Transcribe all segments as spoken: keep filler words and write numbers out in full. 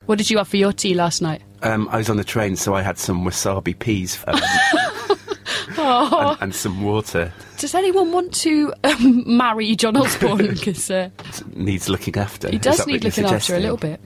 What did you have for your tea last night? Um, I was on the train, so I had some wasabi peas um, Oh. and, and some water. Does anyone want to um, marry John Osborne? Because uh, Needs looking after. he Is does that need what you're looking after a suggesting? little bit.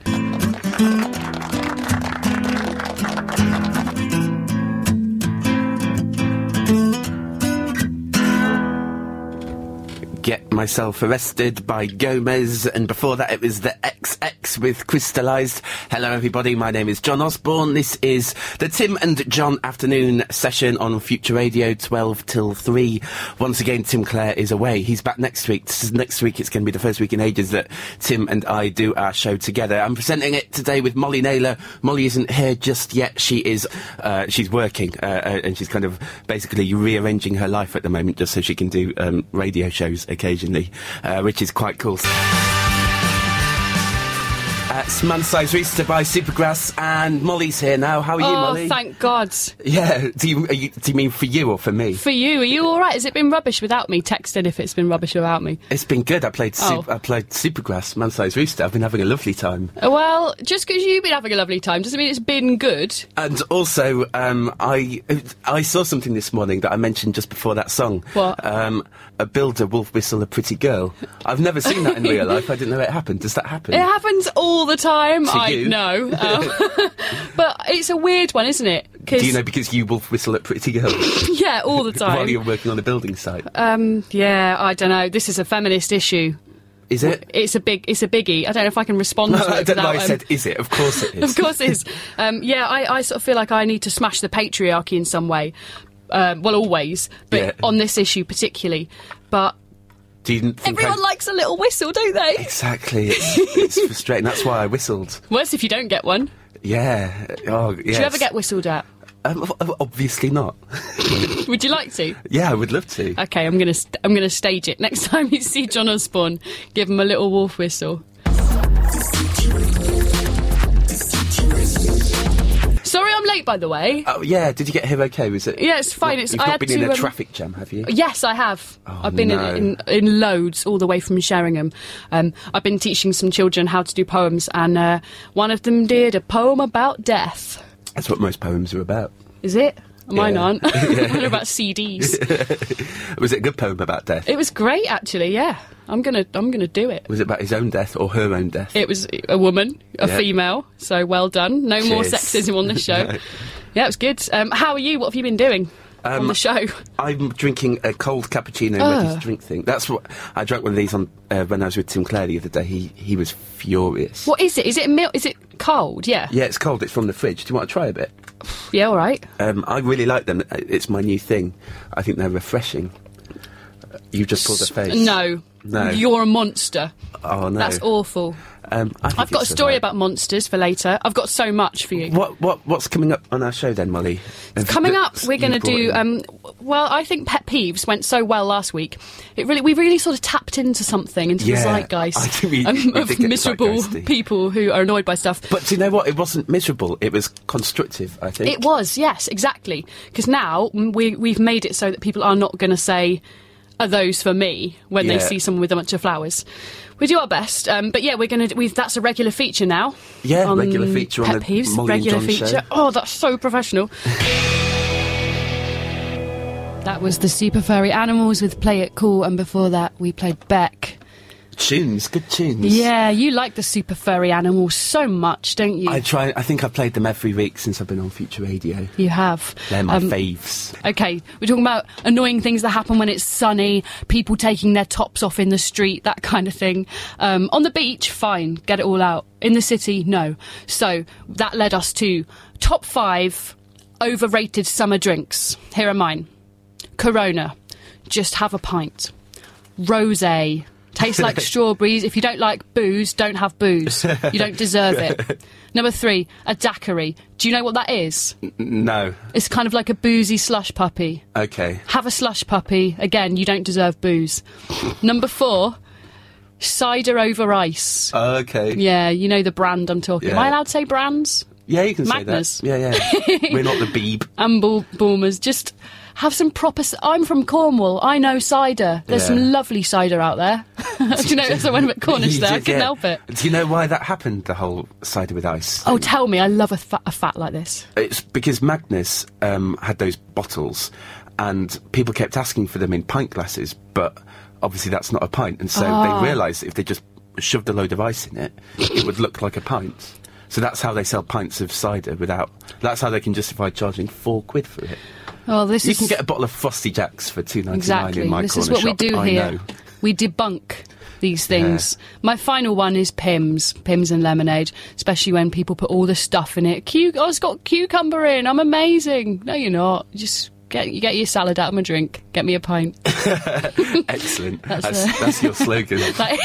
Get Myself Arrested by Gomez, and before that it was the X X with Crystallised. Hello everybody, my name is John Osborne. This is the Tim and John afternoon session on Future Radio, twelve till three. Once again, Tim Clare is away. He's back next week. This is next week, it's going to be the first week in ages that Tim and I do our show together. I'm presenting it today with Molly Naylor. Molly isn't here just yet. She is, uh, she's working, uh, uh, and she's kind of basically rearranging her life at the moment just so she can do um, radio shows occasionally, uh, which is quite cool. Uh, it's Man Size Rooster by Supergrass, and Molly's here now. How are you, Oh, Molly? thank God. Yeah, do you, are you, do you mean for you or for me? For you, are you all right? Has it been rubbish without me? Text in if it's been rubbish without me. It's been good. I played Oh. Sup- I played Supergrass, Man Size Rooster. I've been having a lovely time. Well, just because you've been having a lovely time doesn't mean it's been good. And also, um, I I saw something this morning that I mentioned just before that song. What? Um, a builder wolf whistle a pretty girl. I've never seen that in real life. I didn't know it happened. Does that happen? It happens all the time. To I you? know. Um, but it's a weird one, isn't it? 'Cause- Do you know because you wolf whistle at pretty girls yeah, all the time. while you're working on a building site? Um, yeah, I don't know. This is a feminist issue. Is it? It's a big, it's a biggie. I don't know if I can respond No, to it. I don't know why I without, um, said is it. Of course it is. Of course it is. Um, yeah, I, I sort of feel like I need to smash the patriarchy in some way. Um, well, always, but Yeah. on this issue particularly. But Do you think everyone I- likes a little whistle, don't they? Exactly. It's, it's frustrating. That's why I whistled. Worse if you don't get one. Yeah. Oh, yes. Do you ever get whistled at? Um, ob- obviously not. Would you like to? Yeah, I would love to. Okay, I'm gonna st- I'm gonna stage it next time you see John Osborne. Give him a little wolf whistle. Sorry, I'm late, by the way. Oh yeah, did you get here okay? Was it? Yeah, it's fine, it's- You've I not had been to, in a um, traffic jam, have you? Yes, I have. Oh, I've been no. in, in in loads all the way from Sheringham. Um, I've been teaching some children how to do poems, and uh, one of them did a poem about death. That's what most poems are about. Is it? Mine Yeah. aren't. Mine are about C Ds. Was it a good poem about death? It was great, actually. Yeah, I'm gonna I'm gonna do it. Was it about his own death or her own death? It was a woman, a Yeah. female. So well done. No more Cheers. sexism on this show. No. Yeah, it was good. Um, how are you? What have you been doing on Um, the show? I'm drinking a cold cappuccino Oh. ready to drink thing. That's what I drank one of these on uh, when I was with Tim Clare the other day. He he was furious. What is it? Is it milk? Is it cold? Yeah. Yeah, it's cold. It's from the fridge. Do you want to try a bit? Yeah. All right. Um, I really like them. It's my new thing. I think they're refreshing. You've just pulled a face. No. No. You're a monster. Oh no. That's awful. Um, I think I've got a it's story alright. about monsters for later. I've got so much for you. What what what's coming up on our show then, Molly? Have- Coming up, that's- we're you going to brought do. in? Um, well, I think pet peeves went so well last week. It really, we really sort of tapped into something, into Yeah, the zeitgeist I think we- um, we of did get miserable zeitgeisty. people who are annoyed by stuff. But do you know what? It wasn't miserable. It was constructive. I think It was, yes, exactly. Because now mm, we we've made it so that people are not going to say, "Are those for me?" when they Yeah. see someone with a bunch of flowers. We do our best, um, but yeah, we're going to. We've that's a regular feature now. Yeah, on regular feature on Pet the Peeves, Molly and regular John feature. show. Oh, that's so professional. That was the Super Furry Animals with Play It Cool, and before that we played Beck. tunes, good tunes. Yeah, you like the Super Furry Animals so much, don't you? I try. I think I've played them every week since I've been on Future Radio. You have. They're my Um, faves. Okay, we're talking about annoying things that happen when it's sunny, people taking their tops off in the street, that kind of thing. Um, on the beach, fine, get it all out. In the city, no. So that led us to top five overrated summer drinks. Here are mine. Corona, just have a pint. Rosé, tastes like strawberries. If you don't like booze, don't have booze. You don't deserve it. Number three, a daiquiri. Do you know what that is? No. It's kind of like a boozy slush puppy. Okay. Have a slush puppy. Again, you don't deserve booze. Number four, cider over ice. Okay. Yeah, you know the brand I'm talking. Am Yeah. I allowed to say brands? Yeah, you can Magners. say that. Yeah, yeah. We're not the Beeb. And bull- Bulmers. Just have some proper... c- I'm from Cornwall. I know cider. There's Yeah. some lovely cider out there. Do you know, as I went a bit Cornish You there, I did, couldn't yeah. help it. Do you know why that happened, the whole cider with ice? Oh, tell me. I love a, fa- a fat like this. It's because Magnus um, had those bottles, and people kept asking for them in pint glasses, but obviously that's not a pint, and so Ah. they realised if they just shoved a load of ice in it, it would look like a pint. So that's how they sell pints of cider without... That's how they can justify charging four quid for it. Oh, this You is... can get a bottle of Frosty Jacks for two ninety-nine Exactly. in my This corner is what we shop, do I here. know. We debunk these things. My final one is Pimm's, Pimm's and lemonade, especially when people put all the stuff in it. Cu- oh, it's got cucumber in. I'm amazing. No, you're not. Just get you get your salad out of my drink. Get me a pint. Excellent. That's That's, a- that's your slogan. Like,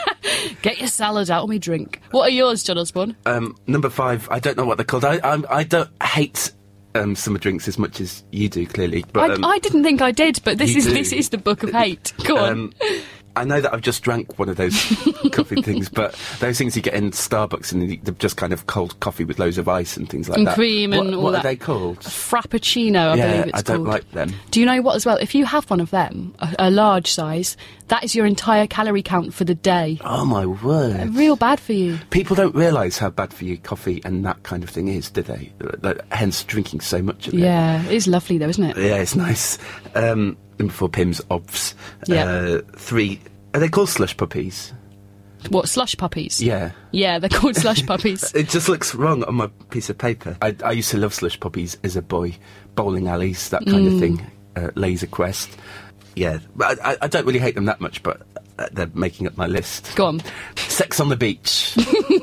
get your salad out of my drink. What are yours, John Osborne? Um, number five, I don't know what they're called. I, I'm, I don't hate um, summer drinks as much as you do, clearly. But, um, I, I didn't think I did, but this you is do. this is the book of hate. Go on. Um, I know that I've just drank one of those coffee things, but those things you get in Starbucks and they're just kind of cold coffee with loads of ice and things like And that. cream and what, all what that. are they called? Frappuccino, I yeah, believe it's I don't called. like them. Do you know what as well? If you have one of them, a, a large size, that is your entire calorie count for the day. Oh my word! Real bad for you. People don't realise how bad for you coffee and that kind of thing is, do they? Like, hence drinking so much of it. Yeah, it is lovely though, isn't it? Yeah, it's nice. Um, number four, Pimm's Obvs. Yeah. Uh, three, are they called slush puppies? What, slush puppies? Yeah. Yeah, they're called slush puppies. It just looks wrong on my piece of paper. I, I used to love slush puppies as a boy. Bowling alleys, that kind Mm. of thing. Uh, Laser Quest. Yeah, but I, I don't really hate them that much, but uh, they're making up my list. Go on. Sex on the Beach.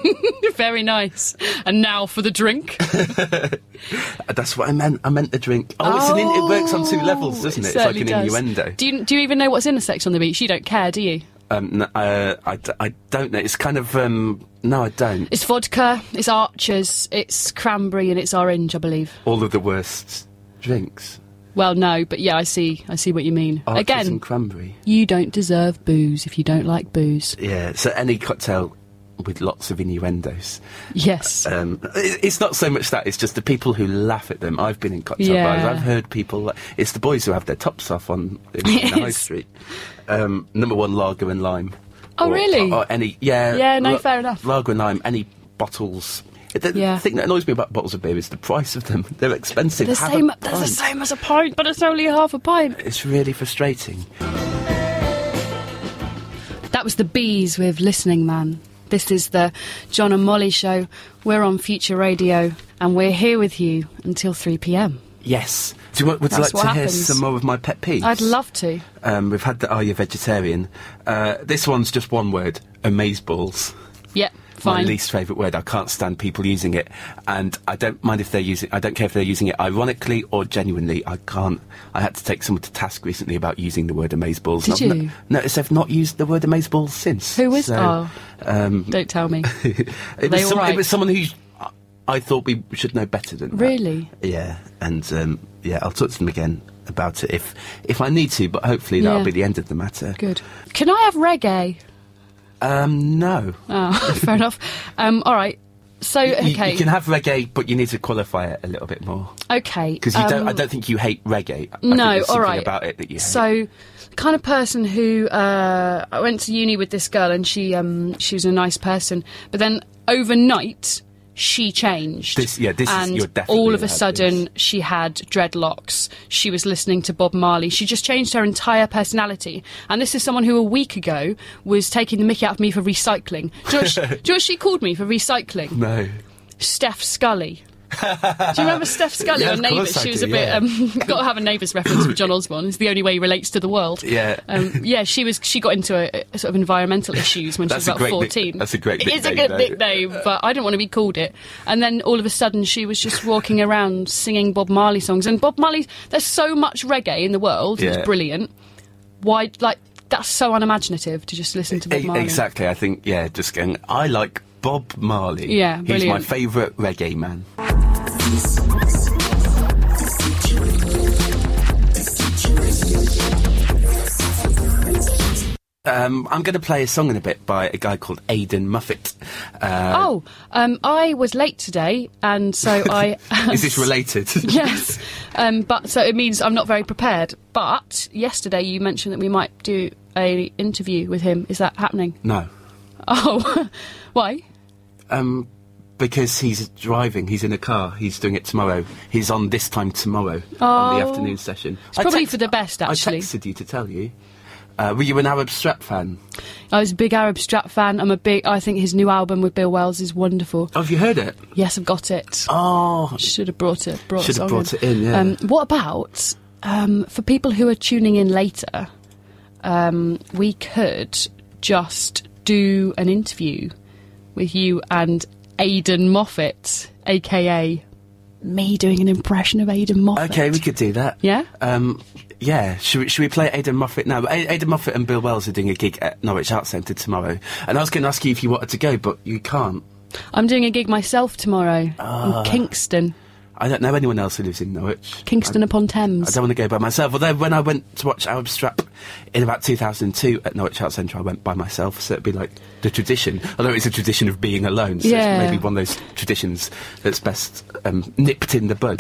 Very nice. And now for the drink. That's what I meant. I meant the drink. Oh, it's an in, it works on two levels, doesn't it? It's like certainly an does. innuendo. Do you, do you even know what's in a Sex on the Beach? You don't care, do you? Um, n- uh, I, d- I don't know. It's kind of... Um, no, I don't. It's vodka, it's Archers, it's cranberry and it's orange, I believe. All of the worst drinks. Well, no, but yeah, I see. I see what you mean. Archers Again, and cranberry. you don't deserve booze if you don't like booze. Yeah, so any cocktail with lots of innuendos. Yes. Um, it- it's not so much that, it's just the people who laugh at them. I've been in cocktail Yeah. bars, I've heard people... It's the boys who have their tops off on in, in the high Yes. street. Um, number one, lager and lime. Oh, Or- really? Or, any... Yeah, Yeah, no, la- fair enough. Lager and lime, any bottles... The, Yeah. the thing that annoys me about bottles of beer is the price of them. They're expensive. the Have a same, that's the pint. same as a pint, but it's only half a pint. It's really frustrating. That was the Bees with Listening Man. This is the John and Molly show. We're on Future Radio, and we're here with you until three p m. Yes. Do you want, would you That's like what to hear happens. some more of my pet peeves? I'd love to. Um, we've had the Are You Vegetarian? Uh, this one's just one word, amazeballs. Yeah, My fine. least favourite word. I can't stand people using it, and I don't mind if they're using. I don't care if they're using it ironically or genuinely. I can't. I had to take someone to task recently about using the word amazeballs. Did and I've you? No, noticed they've not used the word amazeballs since. Who is- So, oh. Um, Don't tell me. it, they was all some, right? it was someone who I- I thought we should know better than that. Really? Yeah, and um, yeah, I'll talk to them again about it if if I need to, but hopefully that'll Yeah. be the end of the matter. Good. Can I have reggae? Um, no. Oh, fair enough. Um, all right. So, You- okay. You, can have reggae, but you need to qualify it a little bit more. Okay. Because you don't, I um, don't think you hate reggae. I No, think there's all something right. about it that you hate. So, the kind of person who uh, I went to uni with this girl, and she um, she was a nice person, but then overnight she changed. This- yeah, this is- and you're definitely all of a allowed sudden she had dreadlocks. She was listening to Bob Marley. She just changed her entire personality. And this is someone who a week ago was taking the mickey out of me for recycling. Do you know what she, do you know what she called me for recycling? No. Steph Scully. Do you remember Steph Scully Yeah, on of course Neighbours? I She was do, a bit. yeah. Um, got to have a Neighbours reference for John Osborne. It's the only way he relates to the world. Yeah. Um, yeah, she was. She got into a, a sort of environmental issues when That's she a was great about nick- fourteen. that's a great It is a nickname, good though. nickname, but I didn't want to be called it. And then all of a sudden, she was just walking around singing Bob Marley songs. And Bob Marley, there's so much reggae in the world. Yeah. It's brilliant. Why, like, that's so unimaginative to just listen to Bob E- Marley. Exactly. I think, yeah, just going, I like Bob Marley. Yeah, He's brilliant. my favourite reggae man. Um, I'm going to play a song in a bit by a guy called Aidan Muffet. Uh, oh, um, I was late today, and so I... Is this related? Yes, um, but so it means I'm not very prepared. But yesterday you mentioned that we might do a interview with him. Is that happening? No. Oh, why? Um, because he's driving. He's in a car. He's doing it tomorrow. He's on this time tomorrow oh, on the afternoon session. It's probably for the best, actually. I texted you to tell you. Uh, were you an Arab Strap fan? I was a big Arab Strap fan. I'm a big... I think his new album with Bill Wells is wonderful. Oh, have you heard it? Yes, I've got it. Oh. Should have brought it. Brought Should have brought it in, yeah. Um, what about, um, for people who are tuning in later, um, we could just do an interview with you and Aidan Moffat, a k a me doing an impression of Aidan Moffat. Okay, we could do that. Yeah? Um, yeah, should we, should we play Aidan Moffat now? A- Aidan Moffat and Bill Wells are doing a gig at Norwich Arts Centre tomorrow. And I was going to ask you if you wanted to go, but you can't. I'm doing a gig myself tomorrow Ah. in Kingston. I don't know anyone else who lives in Norwich. Kingston I, upon Thames. I don't want to go by myself. Although when I went to watch Arab Strap in about two thousand two at Norwich Arts Centre, I went by myself, so it'd be like the tradition. Although it's a tradition of being alone, so yeah. it's maybe one of those traditions that's best um, nipped in the bud.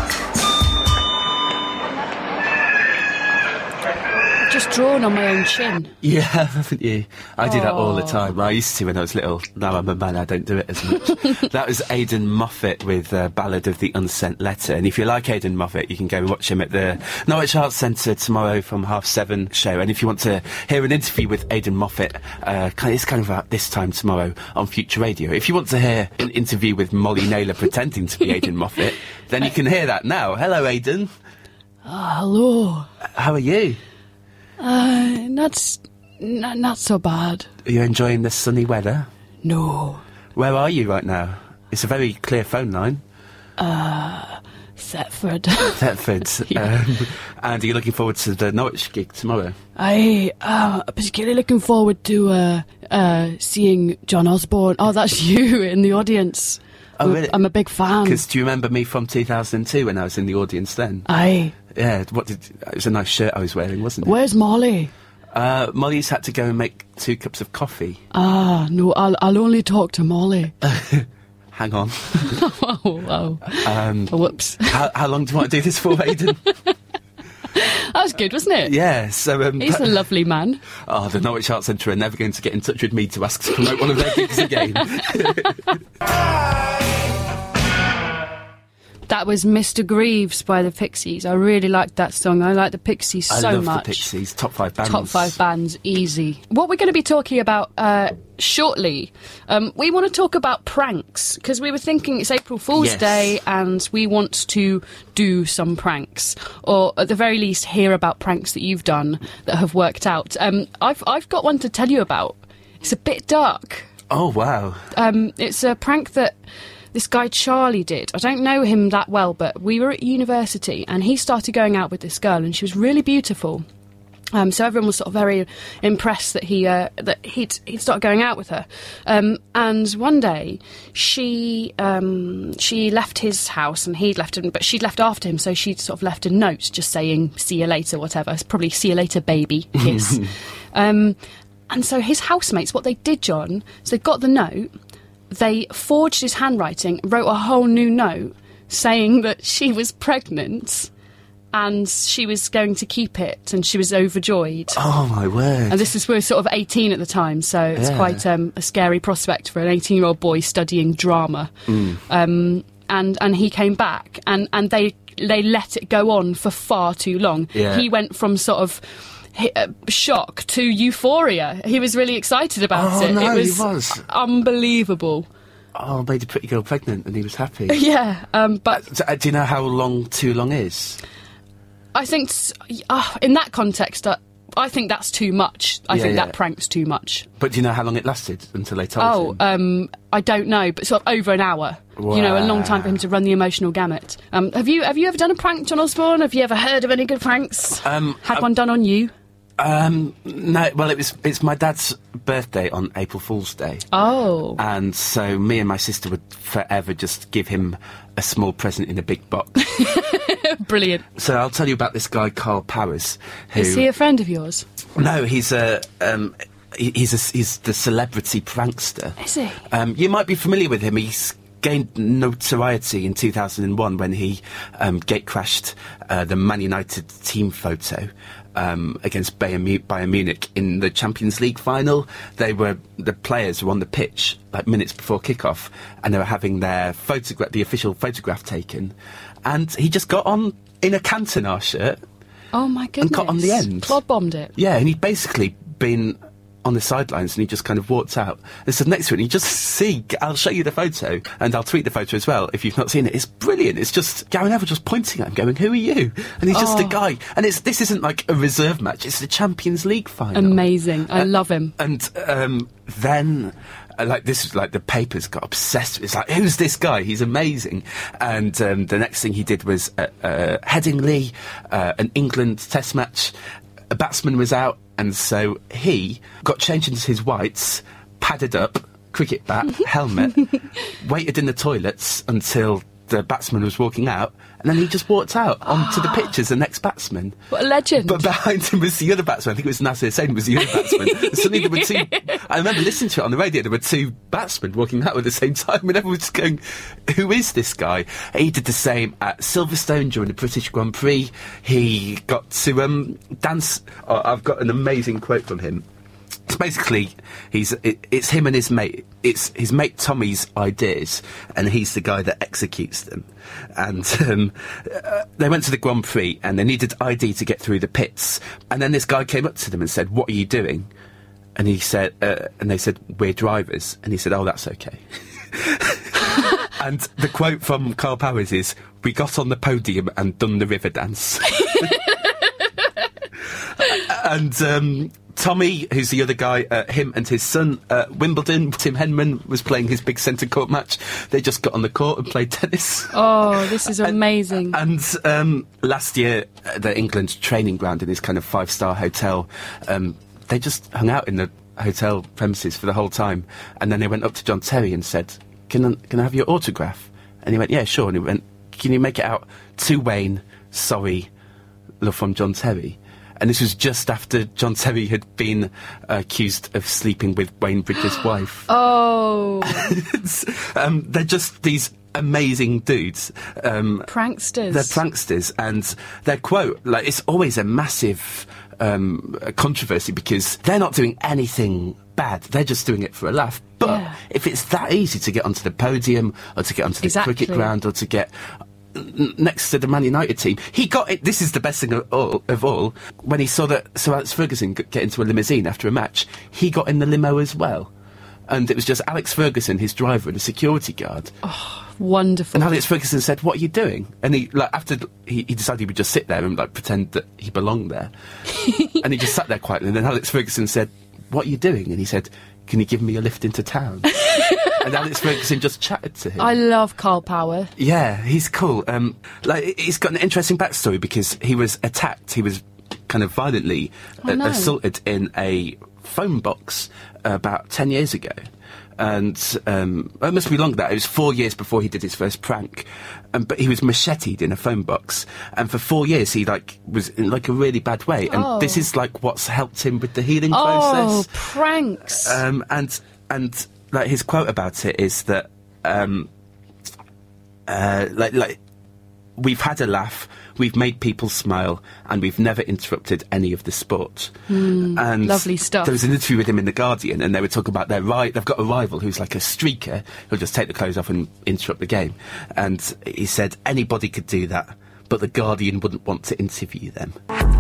Just drawn on my own chin. Yeah, haven't you? I do that all the Oh. time. I used to when I was little. Now I'm a man, I don't do it as much. That was Aidan Moffat with uh, Ballad of the Unsent Letter. And if you like Aidan Moffat, you can go and watch him at the Norwich Arts Centre tomorrow from half seven show. And if you want to hear an interview with Aidan Moffat, uh, kind of, it's kind of about this time tomorrow on Future Radio. If you want to hear an interview with Molly Naylor pretending to be Aidan Moffat, then you can hear that now. Hello, Aidan. Oh, hello. How are you? Uh, not, s- n- not so bad. Are you enjoying the sunny weather? No. Where are you right now? It's a very clear phone line. Thetford. Thetford. Yeah. um, and are you looking forward to the Norwich gig tomorrow? I, uh, particularly looking forward to, uh, uh, seeing John Osborne. Oh, that's you in the audience. Oh, I'm- really? I'm a big fan. Because do you remember me from two thousand two when I was in the audience then? Aye. Yeah, what did... It was a nice shirt I was wearing, wasn't it? Where's Molly? Uh, Molly's had to go and make two cups of coffee. Ah, no, I'll, I'll only talk to Molly. Hang on. oh, oh. Um, Oh, whoops. how, how long do you want to do this for, Aidan? That was good, wasn't it? Yeah, so... Um, He's a lovely man. Oh, the Norwich Arts Centre are never going to get in touch with me to ask to promote one of their gigs again. That was Mister Greaves by the Pixies. I really liked that song. I like the Pixies I so love much. the Pixies, top five bands. Top five bands, easy. What we're going to be talking about uh, shortly, um, we want to talk about pranks, because we were thinking it's April Fool's Yes. Day and we want to do some pranks, or at the very least hear about pranks that you've done that have worked out. Um, I've, I've got one to tell you about. It's a bit dark. Oh, wow. Um, it's a prank that this guy Charlie did. I don't know him that well, but we were at university and he started going out with this girl and she was really beautiful. Um, so everyone was sort of very impressed that he uh, that he'd he'd start going out with her. Um, and one day she um, she left his house and he'd left him, but she'd left after him. So she'd sort of left a note just saying "see you later," whatever. It's probably "see you later, baby," kiss. um, and so his housemates, what they did, John, is they got the note. They forged his handwriting, wrote a whole new note saying that she was pregnant and she was going to keep it and she was overjoyed. Oh, my word. And this is, we were sort of eighteen at the time, so it's Yeah. quite um, a scary prospect for an eighteen-year-old boy studying drama. Mm. Um, and, and he came back and, and they, they let it go on for far too long. Yeah. He went from sort of... Hi- uh, shock to euphoria. He was really excited about Oh, it. no, it he was, was. unbelievable. Oh, made a pretty girl pregnant and he was happy. Yeah, um, but So, uh, do you know how long too long is? I think s- uh, in that context, uh, I think that's too much. I Yeah, think yeah. that prank's too much. But do you know how long it lasted until they told Oh, him? um, I don't know, but sort of over an hour. You know, a long time for him to run the emotional gamut. Um, have you have you ever done a prank, John Osborne? Have you ever heard of any good pranks? Um, Had uh, one done on you? Um, no, well, it was, it's my dad's birthday on April Fool's Day. Oh. And so me and my sister would forever just give him a small present in a big box. Brilliant. So I'll tell you about this guy, Carl Powers, who... Is he a friend of yours? No, he's a um, he- he's a, he's the celebrity prankster. Is he? Um, you might be familiar with him. He's gained notoriety in two thousand one when he um, gate crashed uh, the Man United team photo um, against Bayern, Mu- Bayern Munich in the Champions League final. They were the players were on the pitch like minutes before kickoff, and they were having their photograph, the official photograph taken, and he just got on in a Cantona shirt. Oh my goodness. And cut on the end. Clod bombed it. Yeah, and he'd basically been on the sidelines and he just kind of walked out and stood next to it and you just see, I'll show you the photo and I'll tweet the photo as well if you've not seen it. It's brilliant. It's just Gary Neville just pointing at him going, who are you? And he's just Oh. a guy. And it's this isn't like a reserve match, it's the Champions League final. Amazing. I love him. And um, then, uh, like, this was like the papers got obsessed. It's like, who's this guy? He's amazing. And um, the next thing he did was uh, uh, Headingley, uh, an England test match. A batsman was out, and so he got changed into his whites, padded up, cricket bat, helmet, waited in the toilets until the batsman was walking out, and then he just walked out onto the pitch as the next batsman. What a legend. But behind him was the other batsman. I think it was Nasser Hussain was the other batsman. And suddenly there were two... I remember listening to it on the radio. There were two batsmen walking out at the same time, and everyone was just going, who is this guy? He did the same at Silverstone during the British Grand Prix. He got to um, dance... Oh, I've got an amazing quote from him. It's basically, he's it, it's him and his mate. It's his mate Tommy's ideas, and he's the guy that executes them. And um, uh, they went to the Grand Prix, and they needed I D to get through the pits. And then this guy came up to them and said, "What are you doing?" And he said, uh, and they said, "We're drivers." And he said, "Oh, that's okay." And the quote from Carl Powers is, "We got on the podium and done the river dance." And um, Tommy, who's the other guy, uh, him and his son, uh, Wimbledon, Tim Henman was playing his big centre court match. They just got on the court and played tennis. Oh, this is amazing. And, and um, last year, uh, the England training ground in this kind of five-star hotel, um, they just hung out in the hotel premises for the whole time. And then they went up to John Terry and said, can I, can I have your autograph? And he went, yeah, sure. And he went, can you make it out to Wayne, sorry, love from John Terry? And this was just after John Terry had been uh, accused of sleeping with Wayne Bridges' wife. Oh. um, they're just these amazing dudes. Um, Pranksters. They're pranksters. And their quote, like, it's always a massive um, controversy because they're not doing anything bad. They're just doing it for a laugh. But Yeah. if it's that easy to get onto the podium or to get onto the Exactly. cricket ground or to get... n- next to the Man United team, he got it. This is the best thing of all, of all. When he saw that Sir Alex Ferguson g- get into a limousine after a match, he got in the limo as well. And it was just Alex Ferguson, his driver, and a security guard. Wonderful. And Alex Ferguson said, "What are you doing?" And he, like, after he, he decided he would just sit there and like pretend that he belonged there. And he just sat there quietly. And then Alex Ferguson said, "What are you doing?" And he said, "Can you give me a lift into town?" And Alex Ferguson just chatted to him. I love Carl Power. Yeah, he's cool. Um, like, he's got an interesting backstory because he was attacked. He was kind of violently Oh, uh, no. assaulted in a phone box about ten years ago. And um, it must be longer than that. It was four years before he did his first prank. Um, but he was macheted in a phone box. And for four years, he like was in like a really bad way. And Oh. this is like what's helped him with the healing Oh, process. pranks. Um, and and like his quote about it is that um, uh, like like we've had a laugh, we've made people smile, and we've never interrupted any of the sport. and Hmm, lovely stuff. There was an interview with him in the Guardian, and they were talking about their ri- they've got a rival who's like a streaker who'll just take the clothes off and interrupt the game. And he said anybody could do that, but the Guardian wouldn't want to interview them.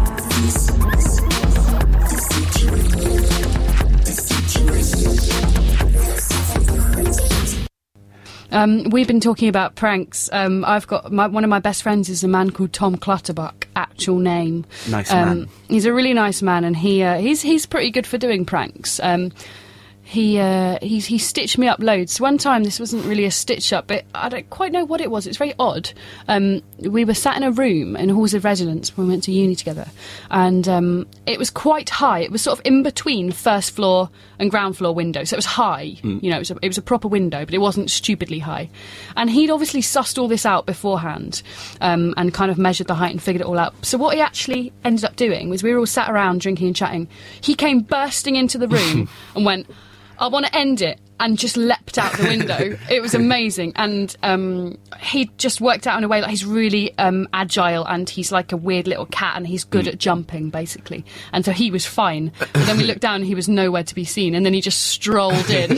Um, we've been talking about pranks. Um, I've got my, one of my best friends is a man called Tom Clutterbuck. Actual name. Nice um, man. He's a really nice man, and he uh, he's he's pretty good for doing pranks. Um, he uh, he he stitched me up loads. One time, this wasn't really a stitch up, but I don't quite know what it was. It's very odd. Um, we were sat in a room in halls of residence when we went to uni together, and um, it was quite high. It was sort of in between first floor and ground floor windows, so it was high. Mm. You know, it was, a, it was a proper window, but it wasn't stupidly high. And he'd obviously sussed all this out beforehand, um, and kind of measured the height and figured it all out. So what he actually ended up doing was we were all sat around drinking and chatting. He came bursting into the room and went, I want to end it, and just leapt out the window. It was amazing. And um, he just worked out in a way, like he's really um, agile, and he's like a weird little cat, and he's good mm. at jumping, basically. And so he was fine. But then we looked down and he was nowhere to be seen, and then he just strolled in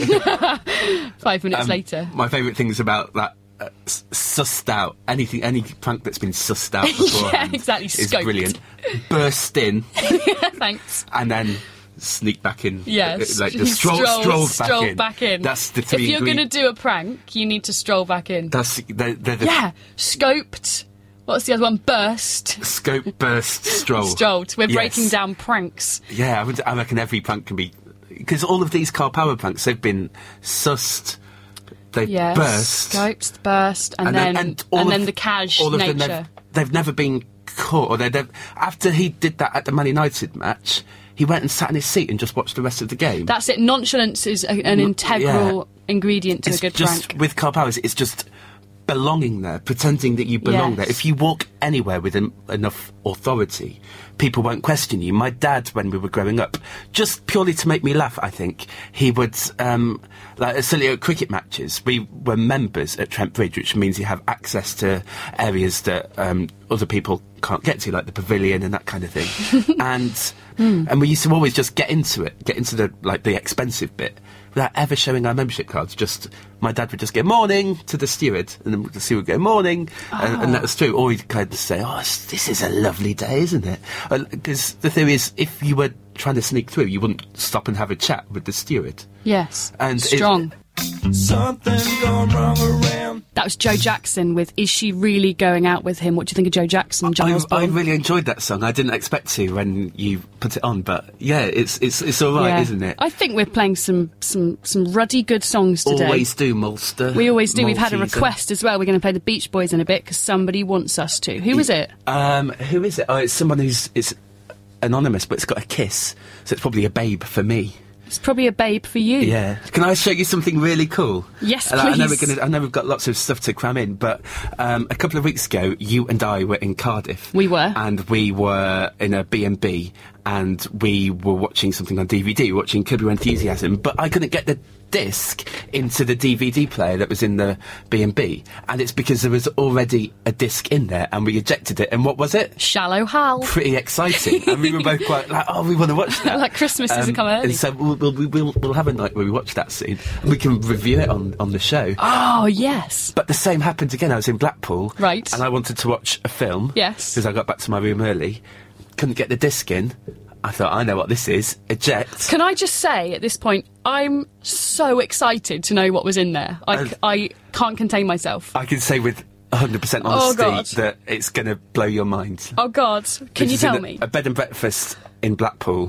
five minutes um, later. My favourite thing is about that uh, sussed out, anything, any prank that's been sussed out beforehand yeah, exactly, is scoped. Brilliant. Burst in. Yeah, thanks. And then sneak back in. Yes, like the stroll, strolled, strolled, back, strolled in. back in. That's the three. If you're ingre- going to do a prank, you need to stroll back in. That's they're, they're the yeah, scoped. What's the other one? Burst. Scope, burst, stroll. Strolled. We're yes. breaking down pranks. Yeah, I, would, I reckon every prank can be, because all of these Carl Power pranks, they've been sussed. They've yes. burst, scoped, burst, and, and then, then and, and of, then the cash all of nature. Them, they've, they've never been caught. Or they've, after he did that at the Man United match, he went and sat in his seat and just watched the rest of the game. That's it. Nonchalance is a, an integral yeah. ingredient to it's a good just, prank. With Carl Powers, it's just belonging there, pretending that you belong yes. there. If you walk anywhere with en- enough authority, people won't question you. My dad, when we were growing up, just purely to make me laugh, I think, he would, um, like, silly at cricket matches, we were members at Trent Bridge, which means you have access to areas that um, other people can't get to, like the pavilion and that kind of thing. and mm. and we used to always just get into it, get into the, like, the expensive bit, without ever showing our membership cards. Just my dad would just go morning to the steward, and then the steward would go morning, oh. and, and that was true. Or he'd kind of say, "Oh, this is a lovely day, isn't it?" Because the theory is, if you were trying to sneak through, you wouldn't stop and have a chat with the steward. Yes, and strong. It, Something's gone wrong around. That was Joe Jackson with Is She Really Going Out With Him? What do you think of Joe Jackson, John I, Osborne? I really enjoyed that song. I didn't expect to when you put it on, but yeah, it's it's it's all right, yeah. isn't it? I think we're playing some some some ruddy good songs today. Always do, Mulster. We always do. We've had a Malteser. request as well. We're going to play the Beach Boys in a bit because somebody wants us to. Who is it? Um, who is it? Oh, it's someone who's it's anonymous, but it's got a kiss, so it's probably a babe for me. It's probably a babe for you. Yeah. Can I show you something really cool? Yes, uh, please. I know, we're gonna, I know we've got lots of stuff to cram in, but um, a couple of weeks ago, you and I were in Cardiff. We were. And we were in a B and B, and we were watching something on D V D, watching Curb Your Enthusiasm, but I couldn't get the disc into the D V D player that was in the B and B, and it's because there was already a disc in there, and we ejected it, and what was it? Shallow Hal. Pretty exciting, and we were both quite like, oh, we want to watch that. Like Christmas um, doesn't come early. And so we'll, we'll, we'll, we'll have a night where we watch that scene, and we can review it on, on the show. Oh, yes. But the same happened again. I was in Blackpool. Right. And I wanted to watch a film. Yes. Because I got back to my room early. Couldn't get the disc in. I thought, I know what this is. Eject. Can I just say, at this point, I'm so excited to know what was in there. I, Uh, I can't contain myself. I can say with one hundred percent Oh, honesty God. that it's going to blow your mind. Oh, God. Can This you is in tell a, me? A bed and breakfast in Blackpool.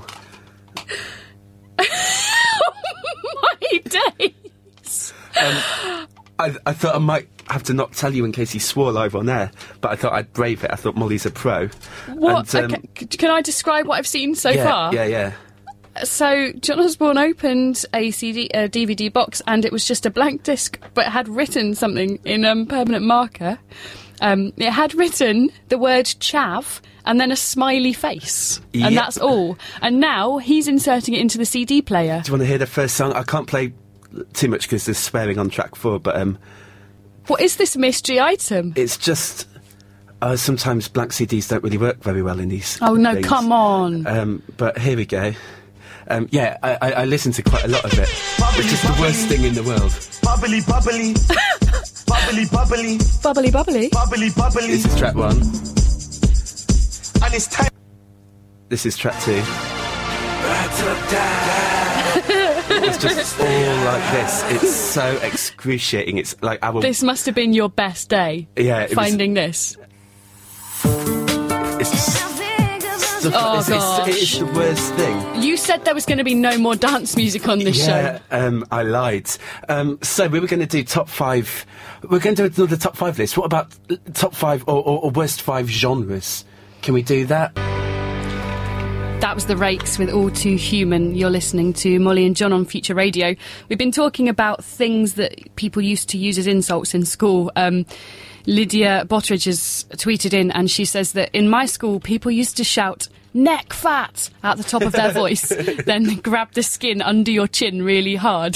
My days. Um, I, I thought I might have to not tell you in case he swore live on air, but I thought I'd brave it. I thought Molly's a pro. What? And, um, okay. C- Can I describe what I've seen so yeah, far? Yeah, yeah. So, John Osborne opened a C D, a D V D box, and it was just a blank disc, but it had written something in um, permanent marker. Um, it had written the word chav and then a smiley face. Yep. And that's all. And now he's inserting it into the C D player. Do you want to hear the first song? I can't play too much because there's swearing on track four, but um, What is this mystery item? it's just... Uh, sometimes blank C Ds don't really work very well in these Oh, no, things. come on. Um, but here we go. Um, yeah, I, I, I listen to quite a lot of it, which is the worst thing in the world. Bubbly, bubbly. Bubbly, bubbly. Bubbly, bubbly. Bubbly, bubbly. This is track one. And it's time. This is track two. It's just all like this. It's so excruciating. It's like our... This must have been your best day. Yeah, it was- Finding this. It's just stuff. Oh, it's, it's, gosh. it is the worst thing. You said there was going to be no more dance music on this Yeah, show. um, I lied. Um, so we were going to do top five. We're going to do another top five list. What about uh, top five or, or, or worst five genres? Can we do that? That was The Rakes with All Too Human. You're listening to Molly and John on Future Radio. We've been talking about things that people used to use as insults in school. Um, Lydia Botteridge has tweeted in and she says that in my school people used to shout neck fat at the top of their voice, then grab the skin under your chin really hard.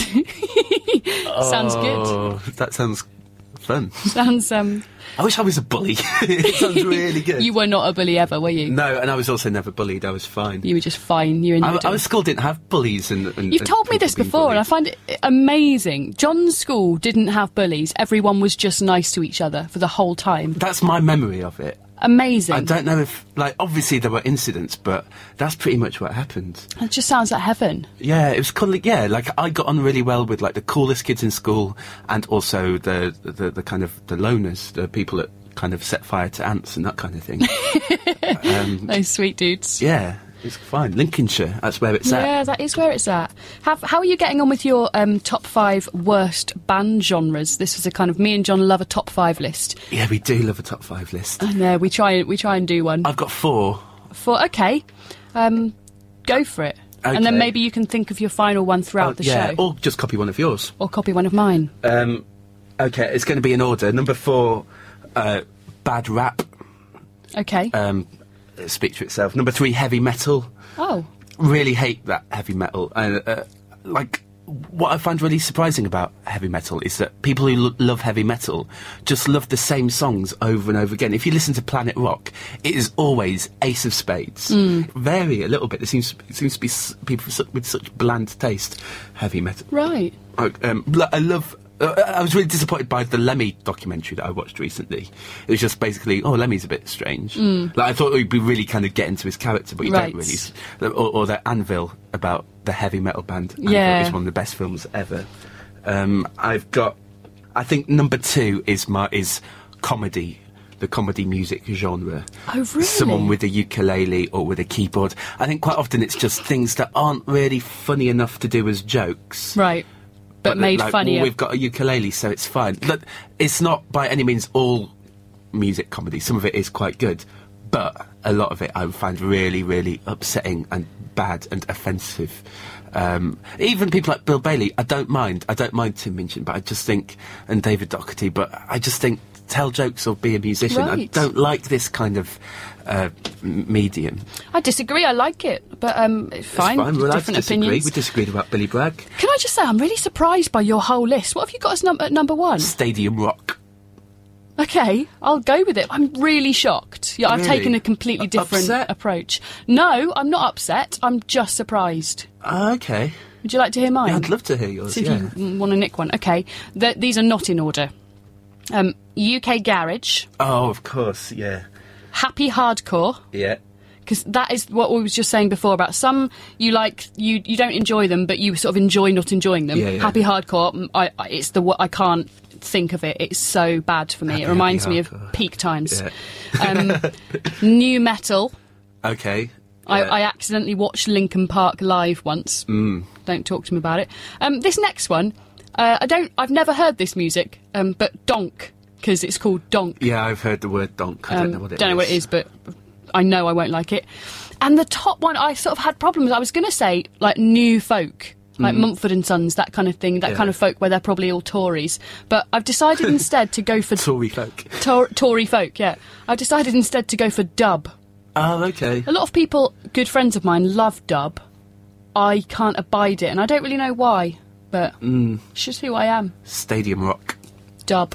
Sounds good. Oh, that sounds fun. Sounds, um... I wish I was a bully. It sounds really good. You were not a bully ever, were you? No, and I was also never bullied. I was fine. You were just fine. You I, enjoyed our it. school didn't have bullies. And, and You've and told me people this being before, and I bullied. find it amazing. John's school didn't have bullies. Everyone was just nice to each other for the whole time. That's my memory of it. Amazing. I don't know if, like, obviously there were incidents, but that's pretty much what happened. It just sounds like heaven. Yeah, it was cool. Yeah, like I got on really well with like the coolest kids in school, and also the the, the kind of the loners, the people that kind of set fire to ants and that kind of thing. um, Those sweet dudes. yeah, it's fine. Lincolnshire, that's where it's at. Yeah, that is where it's at. Have, how are you getting on with your um, top five worst band genres? This was a kind of me and John love a top five list. Yeah, we do love a top five list. And uh, we try we try and do one. I've got four. For okay, um, go for it. And then Okay. maybe you can think of your final one throughout Oh, the yeah, show, or just copy one of yours. or copy one of mine. Um, okay, it's going to be in order. Number four, uh, bad rap. Okay. Um, speak to itself. Number three, heavy metal. oh. Really hate that heavy metal. And uh, like, what I find really surprising about heavy metal is that people who lo- love heavy metal just love the same songs over and over again. If you listen to Planet Rock, it is always Ace of Spades. Vary a little bit. There seems it seems to be s- people with su- with such bland taste. Heavy metal. Right. I, um, lo- I love. Uh, I was really disappointed by the Lemmy documentary that I watched recently. It was just basically, oh, Lemmy's a bit strange. Like I thought we'd be really kind of get into his character, but you Right. don't really. S- Or, or the Anvil about the heavy metal band. Anvil Yeah. is one of the best films ever. Um, I've got. I think number two is my is comedy. The comedy music genre. Oh, really? Someone with a ukulele or with a keyboard. I think quite often it's just things that aren't really funny enough to do as jokes. Right. But, made like, funnier. Well, we've got a ukulele, so it's fine. Look, it's not by any means all music comedy. Some of it is quite good, but a lot of it I find really, really upsetting and bad and offensive. Um, even people like Bill Bailey, I don't mind. I don't mind Tim Minchin, but I just think, and David Doherty, but I just think tell jokes or be a musician. I Right. don't like this kind of uh, m- medium. I disagree. I like it, but um, it's It's fine. fine. We're allowed to Different disagree. opinions. We disagreed about Billy Bragg. Can I just say, I'm really surprised by your whole list. What have you got as num- at number one? Stadium Rock. Okay, I'll go with it. I'm really shocked. Yeah, I've Really? taken a completely U- different upset? approach. No, I'm not upset. I'm just surprised. Ah, okay. Would you like to hear mine? Yeah, I'd love to hear yours. See if yeah. you want to nick one. Okay, Th- these are not in order. Um, U K Garage, Oh, of course, yeah. Happy Hardcore, Yeah. because that is what we was just saying before about some you like you you don't enjoy them, but you sort of enjoy not enjoying them. Yeah, yeah. Happy Hardcore, mm, I, I it's the wo- I can't think of it. It's so bad for me. Happy, it reminds happy me of hardcore. peak times. Yeah. Um, new metal. Okay. I, Yeah. I accidentally watched Linkin Park live once. Mm. Don't talk to me about it. Um, this next one, uh, I don't. I've never heard this music, um, but Donk, because it's called Donk. Yeah, I've heard the word donk. I Um, don't know what it don't know what it is, but I know I won't like it. And the top one, I sort of had problems. I was going to say like new folk, like Mumford and Sons, that kind of thing, that Yeah. kind of folk where they're probably all Tories. But I've decided instead to go for Tory folk. Tor- Tory folk. Yeah, I've decided instead to go for dub. Oh, okay. A lot of people, good friends of mine, love dub. I can't abide it, and I don't really know why, but it's just who I am. Stadium Rock. Dub.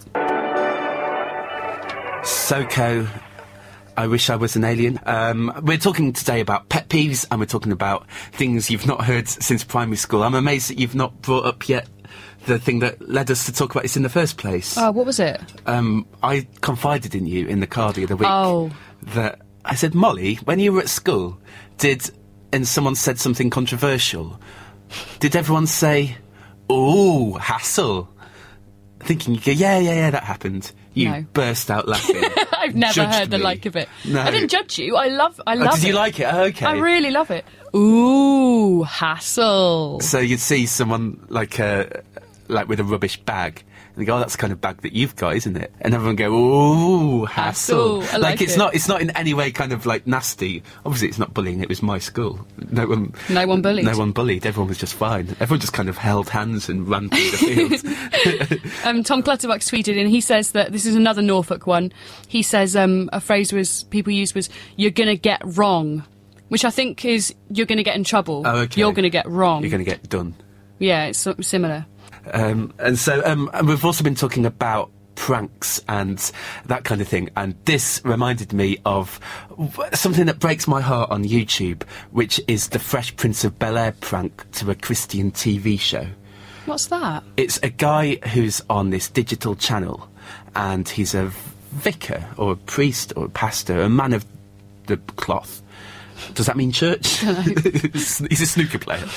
Soko. I wish I was an alien. Um, we're talking today about pet peeves, and we're talking about things you've not heard since primary school. I'm amazed that you've not brought up yet the thing that led us to talk about this in the first place. Oh, what was it? Um, I confided in you in the car the other week Oh. that I said, Molly, when you were at school, did and someone said something controversial, did everyone say, "Ooh, hassle"? Thinking you go, yeah, yeah, yeah, that happened. You No. burst out laughing. I've never Judged heard the me. like of it. No. I didn't judge you. I love. I love Oh, did it. you like it? Oh, okay. I really love it. Ooh, hassle. So you'd see someone like uh, like with a rubbish bag, and they go, "Oh, that's the kind of bag that you've got, isn't it?" And everyone go, "Ooh, hassle!" Hassle. I like it's it. not, it's not in any way kind of like nasty. Obviously, it's not bullying. It was my school. No one, No one bullied. No one bullied. Everyone was just fine. Everyone just kind of held hands and ran through the field. Um, Tom Clutterbuck's tweeted and he says that this is another Norfolk one. He says um, a phrase was people used was "you're gonna get wrong," which I think is you're gonna get in trouble. Oh, okay. You're gonna get wrong. You're going to get done. Yeah, it's so- similar. Um, and so um, and we've also been talking about pranks and that kind of thing, and this reminded me of w- something that breaks my heart on YouTube, which is the Fresh Prince of Bel-Air prank to a Christian T V show. What's that? It's a guy who's on this digital channel, and he's a vicar or a priest or a pastor, a man of the cloth. Does that mean church? He's a snooker player.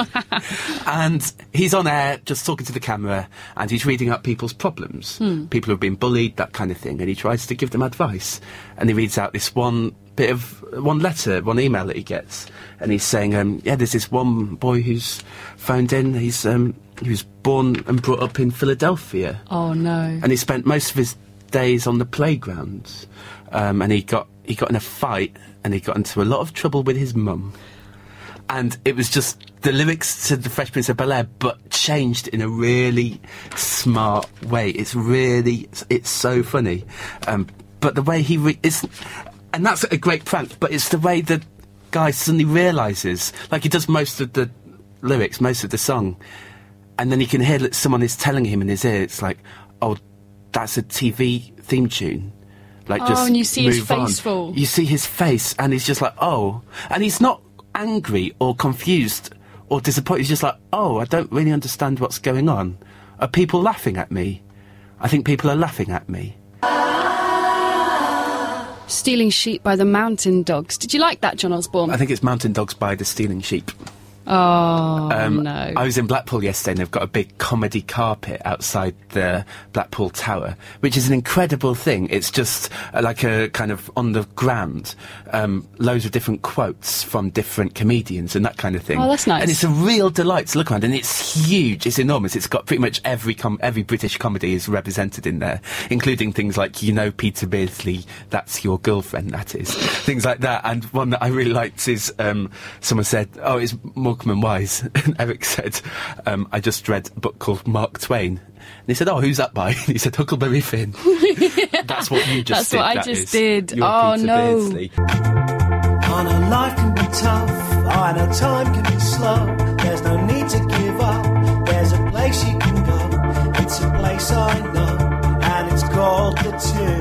And he's on air just talking to the camera, and he's reading out people's problems. Hmm. People who've been bullied, that kind of thing, and he tries to give them advice. And he reads out this one bit of, one letter, one email that he gets, and he's saying, um, yeah, there's this one boy who's phoned in, he's, um, he was born and brought up in Philadelphia. Oh no. And he spent most of his days on the playground, um, and he got he got in a fight, and he got into a lot of trouble with his mum. And it was just the lyrics to the Fresh Prince of Bel-Air, but changed in a really smart way. It's really, it's so funny. Um, but the way he re- is, and that's a great prank. But it's the way the guy suddenly realises, like he does most of the lyrics, most of the song, and then he can hear that someone is telling him in his ear. It's like, oh, that's a T V theme tune. Like, Oh, just and you see his move on. face fall. You see his face, and he's just like, oh. And he's not angry or confused or disappointed. He's just like, oh, I don't really understand what's going on. Are people laughing at me? I think people are laughing at me. Stealing Sheep by the Mountain Dogs. Did you like that, John Osborne? I think it's Mountain Dogs by the Stealing Sheep. Oh, Um, no. I was in Blackpool yesterday, and they've got a big comedy carpet outside the Blackpool Tower, which is an incredible thing. It's just uh, like a kind of on the ground, um, loads of different quotes from different comedians and that kind of thing. Oh, that's nice. And it's a real delight to look around, and it's huge. It's enormous. It's got pretty much every com- every British comedy is represented in there, including things like, you know, Peter Beardsley, that's your girlfriend, that is. Things like that. And one that I really liked is um, someone said, oh, it's Morecambe and Wise. And Eric said, um, I just read a book called Mark Twain. And he said, oh, who's that by? And he said, Huckleberry Finn. That's what you just That's did. what I that just is. did. You're Oh, Peter no. Beardsley. I know life can be tough, I know time can be slow. There's no need to give up, there's a place you can go. It's a place I know, and it's called the Tube.